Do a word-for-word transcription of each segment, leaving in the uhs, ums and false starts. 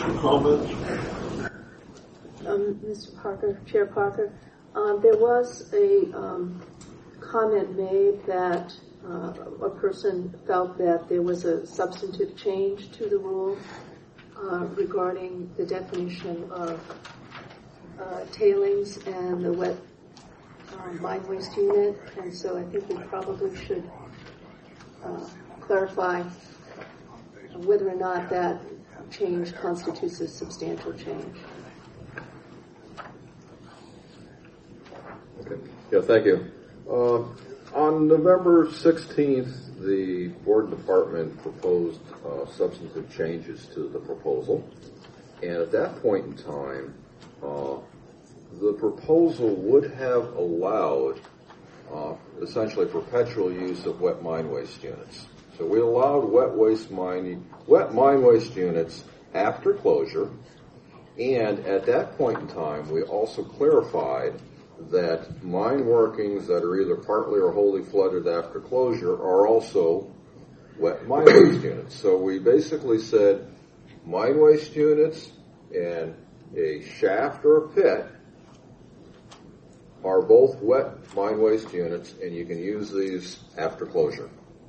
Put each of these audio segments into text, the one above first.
additional comments? Um, Mister Parker, Chair Parker, uh, there was a um, comment made that uh, a person felt that there was a substantive change to the rule uh, regarding the definition of uh, tailings and the wet uh, mine waste unit, and so I think we probably should uh, clarify whether or not that change constitutes a substantial change. Okay. Yeah, thank you. Uh, on November sixteenth, the Board and Department proposed uh, substantive changes to the proposal. And at that point in time, uh, the proposal would have allowed uh, essentially perpetual use of wet mine waste units. So we allowed wet waste mine, wet mine waste units after closure. And at that point in time, we also clarified that mine workings that are either partly or wholly flooded after closure are also wet mine waste units. So we basically said mine waste units and a shaft or a pit are both wet mine waste units, and you can use these after closure.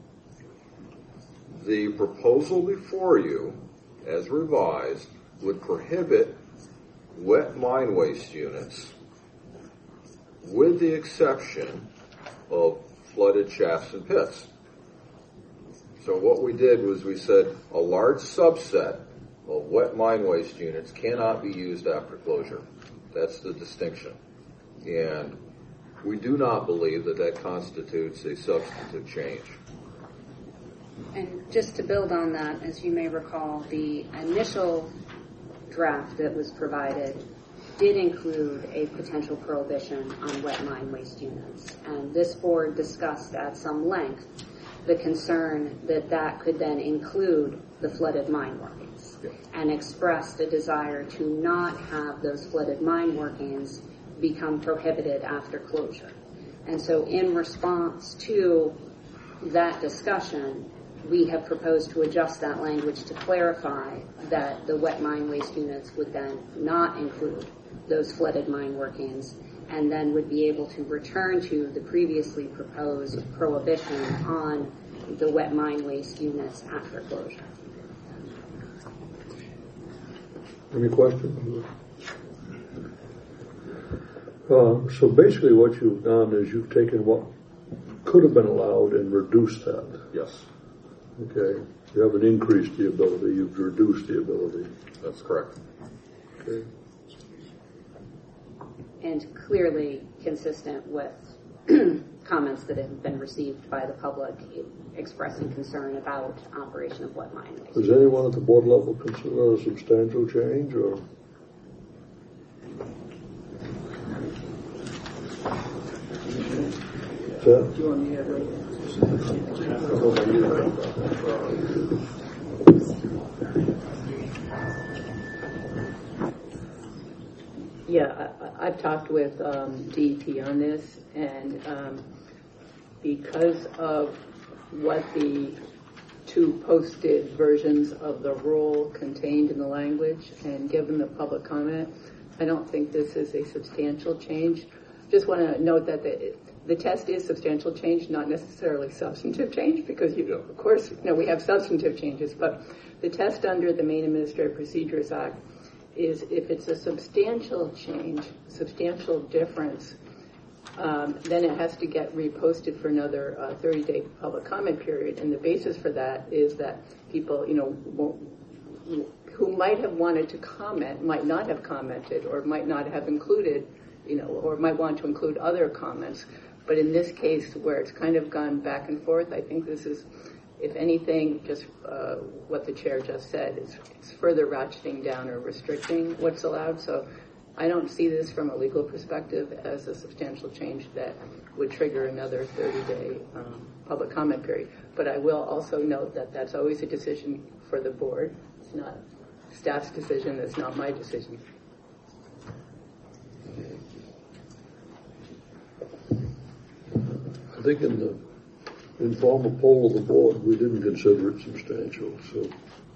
The proposal before you, as revised, would prohibit wet mine waste units with the exception of flooded shafts and pits. So what we did was we said a large subset of wet mine waste units cannot be used after closure. That's the distinction. And we do not believe that that constitutes a substantive change. And just to build on that, as you may recall, the initial draft that was provided did include a potential prohibition on wet mine waste units. And this board discussed at some length the concern that that could then include the flooded mine workings, yeah, and expressed a desire to not have those flooded mine workings become prohibited after closure. And so in response to that discussion, we have proposed to adjust that language to clarify that the wet mine waste units would then not include those flooded mine workings, and then would be able to return to the previously proposed prohibition on the wet mine waste units after closure. Any questions? Uh, so basically what you've done is you've taken what could have been allowed and reduced that. Yes. Okay. You haven't increased the ability, you've reduced the ability. That's correct. Okay. And clearly consistent with comments that have been received by the public expressing concern about operation of wet mine waste. Does anyone at the board level consider a substantial change, or? Do you want me to Yeah, I, I've talked with um, D E P on this, and um, because of what the two posted versions of the rule contained in the language, and given the public comment, I don't think this is a substantial change. Just want to note that the, the test is substantial change, not necessarily substantive change, because you, of course, you know, we have substantive changes, but the test under the Maine Administrative Procedures Act is if it's a substantial change, substantial difference, um, then it has to get reposted for another uh, thirty-day public comment period. And the basis for that is that people, you know, won't, who might have wanted to comment might not have commented, or might not have included, you know, or might want to include other comments. But in this case, where it's kind of gone back and forth, I think this is, if anything, just uh, what the chair just said, is it's further ratcheting down or restricting what's allowed. So I don't see this from a legal perspective as a substantial change that would trigger another thirty-day um, public comment period. But I will also note that that's always a decision for the board. It's not staff's decision. It's not my decision. I think in the informal poll of the board, we didn't consider it substantial. So